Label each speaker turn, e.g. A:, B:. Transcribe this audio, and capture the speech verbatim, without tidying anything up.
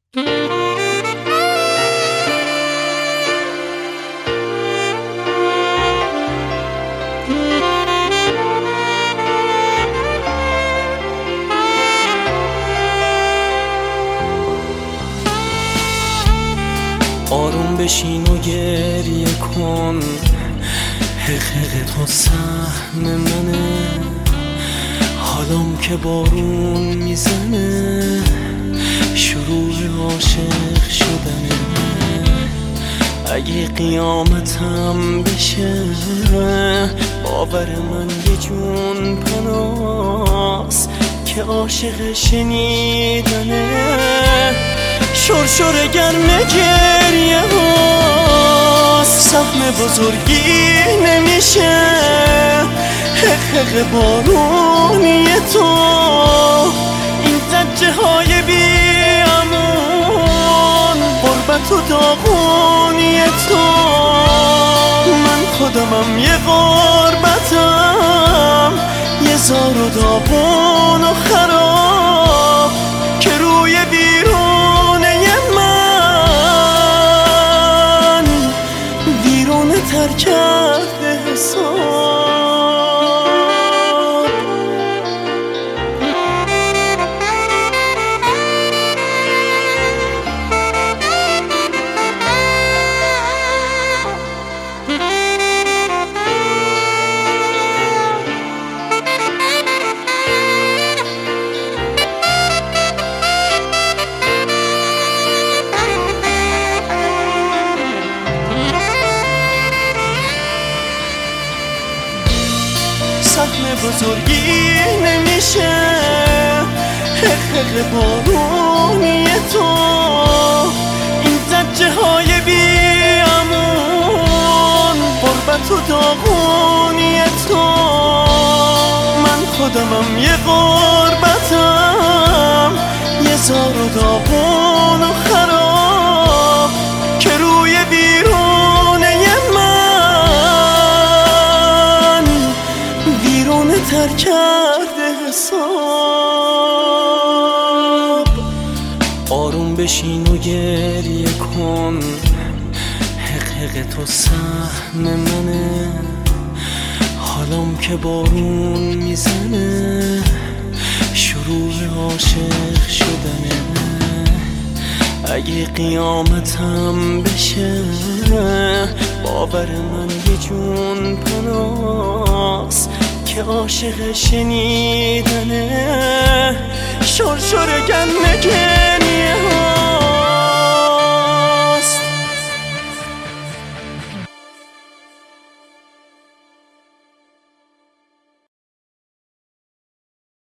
A: آروم بشین و گریه کن، حقیقت تو سهم منه. حالم که بارون میزنه، شروع عاشق شدنه. اگه قیامتم بشه، باور من یه جون پناس که عاشق شنیدنه. شرشر گرم گریه هاست، سهم بزرگی نمیشه. حقیق بارونی تو، این زجه های بی امون، غربت و داغونی تو. من خودمم یه غربتم، یه زار و داغون و خراب که روی ویرونه من ویرونه تر کرده حساب. سهم بزرگی نمیشه، حقیق بارونی تو. این زجه های بی امون، غربت و داغونی تو. من خودمم یه غربتم، یه زار و داغون و خراب که روی ویرونه من ویرونه تر کرده حساب. آروم بشین و گریه کن، حقیق تو سهم منه. حالم که بارون میزنه، شروع عاشق شدنه. اگه قیامتم بشه، باور من یه جون پناس که عاشق شنیدنه. شرشر گرم